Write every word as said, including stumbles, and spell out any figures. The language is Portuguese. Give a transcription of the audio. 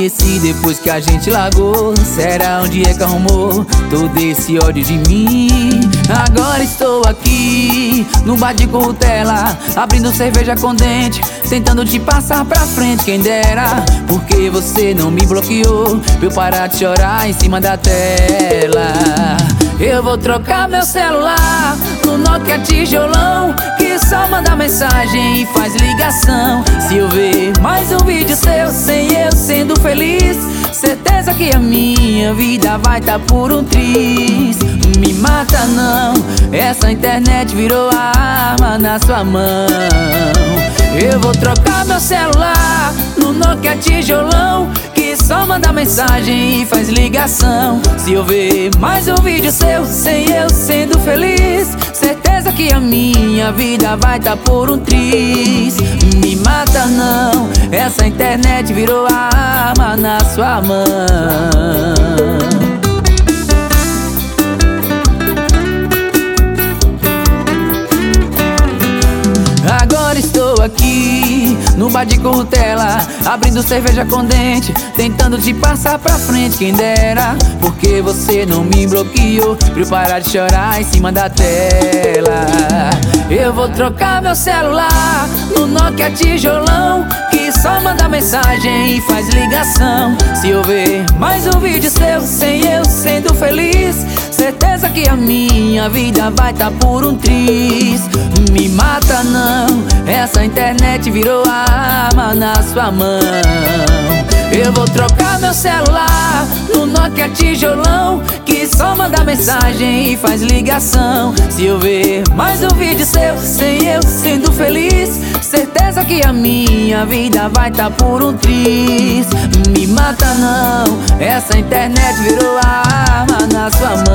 esqueci depois que a gente largou. Será onde é que arrumou todo esse ódio de mim? Agora estou aqui no bar de Currutela, abrindo cerveja com dente, tentando te passar pra frente. Quem dera, porque você não me bloqueou pra eu parar de chorar em cima da tela. Eu vou trocar meu celular no Nokia tijolão, que só manda mensagem e faz ligação. Se eu ver mais um vídeo seu sem eu sendo feliz, certeza que a minha vida vai tá por um triz. Me mata não, essa internet virou a arma na sua mão. Eu vou trocar meu celular no Nokia tijolão, que só manda mensagem e faz ligação. Se eu ver mais um vídeo seu sem eu sendo feliz, certeza que a minha vida vai tá por um triz. Me mata não, essa internet virou a arma na sua mão. Agora estou aqui no bar de Currutela, abrindo cerveja com dente, tentando te passar pra frente. Quem dera, porque você não me bloqueou pra eu parar de chorar em cima da tela. Eu vou trocar meu celular no Nokia tijolão, que só manda mensagem e faz ligação. Se eu ver mais um vídeo seu sem eu sendo feliz, certeza que a minha vida vai tá por um triz. Me mata não, essa internet virou a arma na sua mão. Eu vou trocar meu celular no Nokia tijolão, que só manda mensagem e faz ligação. Se eu ver mais um vídeo seu sem eu sendo feliz, certeza que a minha vida vai tá por um triz. Me mata não, essa internet virou a arma na sua mão.